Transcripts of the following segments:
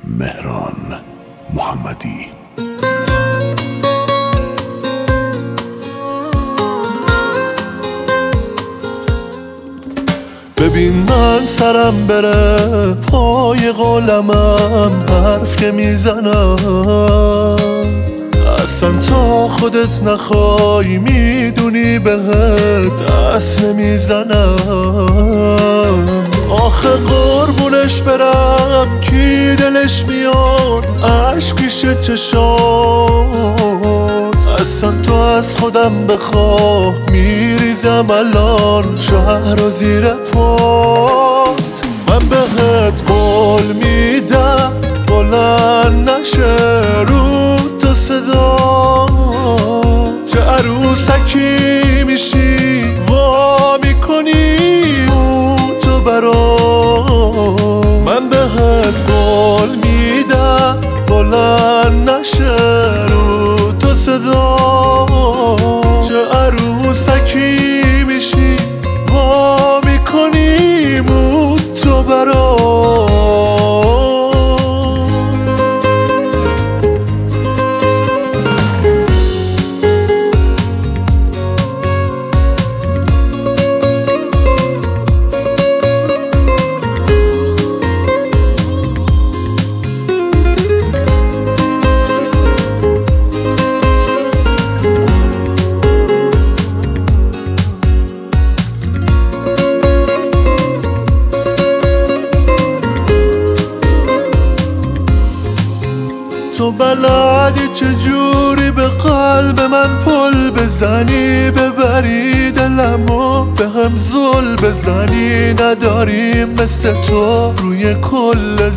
مهران محمدی. ببین من سرم بره پای قلمم حرف که میزنم، اصلا تا خودت نخوای میدونی بهت دست نمیزنم. آخه قربونش برم کی دلش میاد عشقیش چشات، اصلا تو از خودم بخواه میریزم الان شهر و زیر پات. من بهت قول میدم بلند نشه رو تو صدا، چه عروسکی میشی وا میکنی تو برام. من بهت قول میدم بلند نشه رو تو صدا، چه عروسکی میشی وا میکنی تو برام. تو بلدی چجوری به قلب من پل بزنی، ببری دلمو به هم زل بزنی. نداریم مثل تو روی کل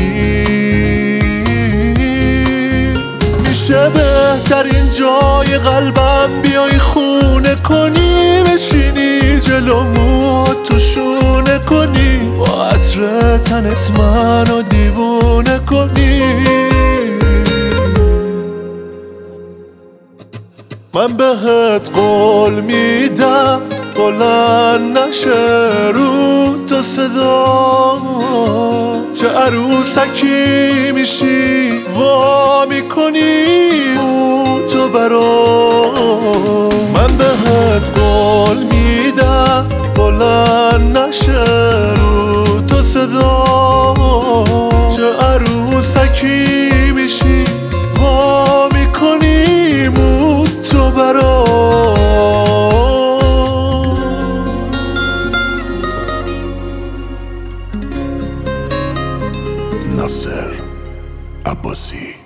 زمین، میشه بهترین جای قلبم بیای خونه کنی، بشینی جلومو تو شونه کنی، با عطر تنت منو دیوونه کنی. من بهت قول میدم بلند نشه رو تو صدا، چه عروسکی میشی وا میکنی تو برام. من بهت قول میدم بلند نشه رو تو صدا، چه عروسکی میشی وا میکنی تو برام. ناصر عباسی.